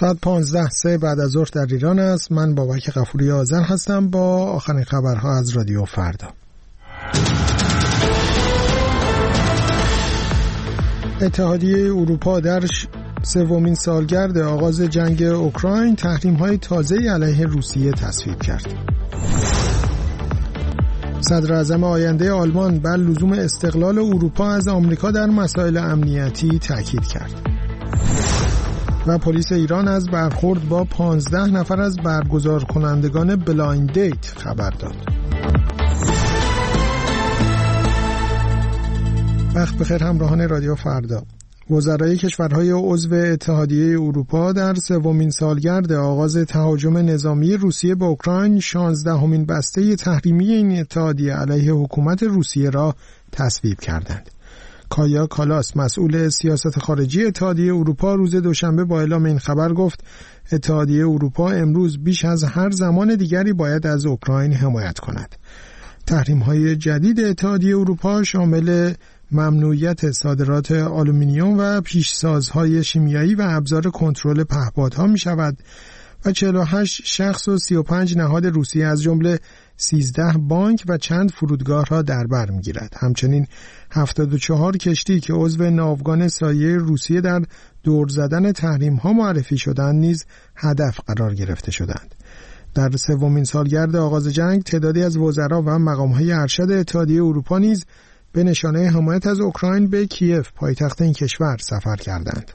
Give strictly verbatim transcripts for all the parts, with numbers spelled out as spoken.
ساعت پانزده سه بعد از ظهر در ایران است. من بابک غفوری آذر هستم با آخرین خبرها از رادیو فردا. اتحادیه اروپا در سومین سالگرد آغاز جنگ اوکراین تحریم‌های تازه‌ای علیه روسیه تصویب کرد. صدر اعظم آینده آلمان بر لزوم استقلال اروپا از آمریکا در مسائل امنیتی تاکید کرد. و پلیس ایران از برخورد با پانزده نفر از برگزار کنندگان بلایند دیت خبر داد. وقت بخیر همراهان رادیو فردا. وزرای کشورهای عضو اتحادیه اروپا در سومین سالگرد آغاز تهاجم نظامی روسیه به اوکراین شانزدهمین بسته تحریمی این اتحادیه علیه حکومت روسیه را تصویب کردند. کایا کالاس مسئول سیاست خارجی اتحادیه اروپا روز دوشنبه با اعلام این خبر گفت اتحادیه اروپا امروز بیش از هر زمان دیگری باید از اوکراین حمایت کند. تحریم‌های جدید اتحادیه اروپا شامل ممنوعیت صادرات آلومینیوم و پیشسازهای شیمیایی و ابزار کنترل پهپادها می شود و چهل و هشت شخص و سی و پنج نهاد روسیه از جمله سیزده بانک و چند فرودگاه را در بر می گیرد. همچنین هفتاد و چهار کشتی که عضو ناوگان سایه روسیه در دور زدن تحریم ها معرفی شدند نیز هدف قرار گرفته شدند. در سومین سالگرد آغاز جنگ تعدادی از وزرا و مقام‌های ارشد اتحادیه اروپا نیز به نشانه حمایت از اوکراین به کیف پایتخت این کشور سفر کردند.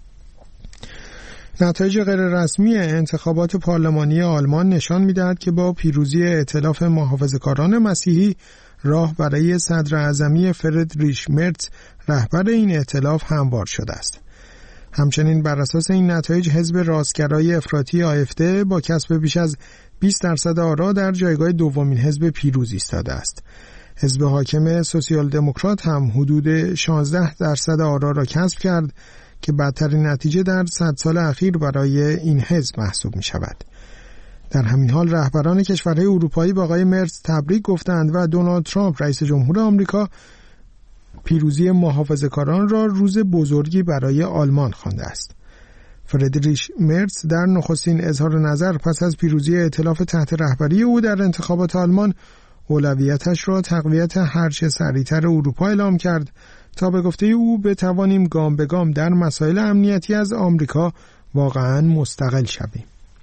نتایج غیررسمی انتخابات پارلمانی آلمان نشان می‌دهد که با پیروزی ائتلاف محافظه‌کاران مسیحی راه برای صدر اعظمی فریدریش مرتز رهبر این ائتلاف هموار شده است. همچنین بر اساس این نتایج حزب راستگرای افراطی آفد با کسب بیش از بیست درصد آرا در جایگاه دومین حزب پیروز ایستاده است. حزب حاکم سوسیال دموکرات هم حدود شانزده درصد آرا را کسب کرد که بدترین نتیجه در صد سال اخیر برای این حزب محسوب می شود. در همین حال رهبران کشورهای اروپایی با آقای مرتز تبریک گفتند و دونالد ترامپ رئیس جمهور آمریکا پیروزی محافظه‌کاران را روز بزرگی برای آلمان خوانده است. فریدریش مرتز در نخستین اظهار نظر پس از پیروزی ائتلاف تحت رهبری او در انتخابات آلمان اولویتش را تقویت هرچه سریعتر اروپا اعلام کرد تا به گفته او بتوانیم گام به گام در مسائل امنیتی از آمریکا واقعاً مستقل شویم.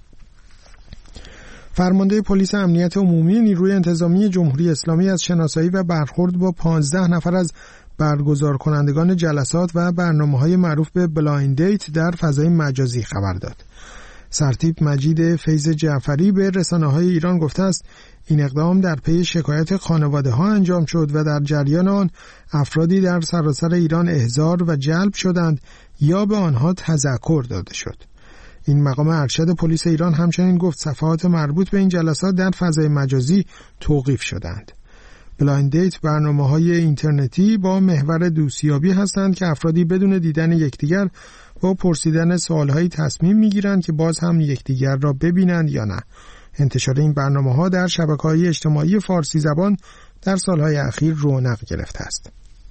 فرمانده پلیس امنیت عمومی نیروی انتظامی جمهوری اسلامی از شناسایی و برخورد با پانزده نفر از برگزار کنندگان جلسات و برنامه‌های معروف به بلایند دیت در فضای مجازی خبر داد. سرتیپ مجید فیض جعفری به رسانه‌های ایران گفته است این اقدام در پی شکایت خانواده‌ها انجام شد و در جریان آن افرادی در سراسر ایران احضار و جلب شدند یا به آنها تذکر داده شد. این مقام ارشد پلیس ایران همچنین گفت صفحات مربوط به این جلسات در فضای مجازی توقیف شدند. بلایند دیت برنامه‌های اینترنتی با محور دوستیابی هستند که افرادی بدون دیدن یکدیگر با پرسیدن سوال‌هایی تصمیم می‌گیرند که باز هم یکدیگر را ببینند یا نه. انتشار این برنامه‌ها در شبکه‌های اجتماعی فارسی زبان در سال‌های اخیر رونق گرفته است.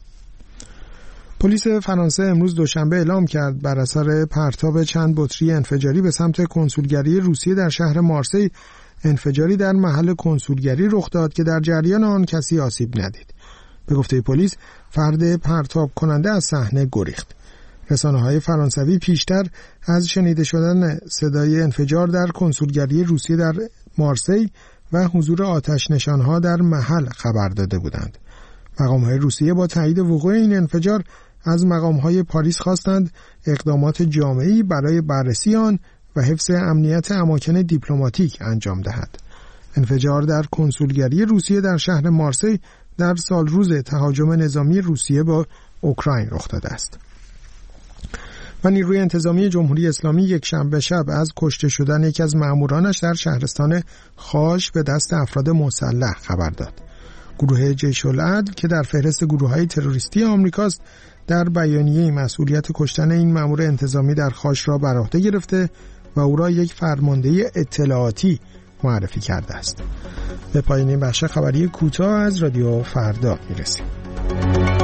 پلیس فرانسه امروز دوشنبه اعلام کرد بر اثر پرتاب چند بطری انفجاری به سمت کنسولگری روسیه در شهر مارسی انفجاری در محل کنسولگری رخ داد که در جریان آن کسی آسیب ندید. به گفته پلیس فرد پرتاب کننده از صحنه گریخت. رسانه‌های فرانسوی پیشتر از شنیده شدن صدای انفجار در کنسولگری روسیه در مارسی و حضور آتش نشان‌ها در محل خبر داده بودند. مقام‌های روسیه با تایید وقوع این انفجار از مقام‌های پاریس خواستند اقدامات جامعی برای بررسی آن و حفظ امنیت اماکن دیپلماتیک انجام دهد. انفجار در کنسولگری روسیه در شهر مارسی در سال روز تهاجم نظامی روسیه با اوکراین رخ داده است. و نیروی انتظامی جمهوری اسلامی یک شنبه شب از کشته شدن یکی از مأمورانش در شهرستان خاش به دست افراد مسلح خبر داد. گروه جیش العدل که در فهرست گروه‌های تروریستی آمریکاست در بیانیه مسئولیت کشتن این مأمور انتظامی در خاش را بر عهده گرفته و او را یک فرمانده اطلاعاتی معرفی کرده است. به پایان این بخش خبری کوتاه از رادیو فردا میرسیم.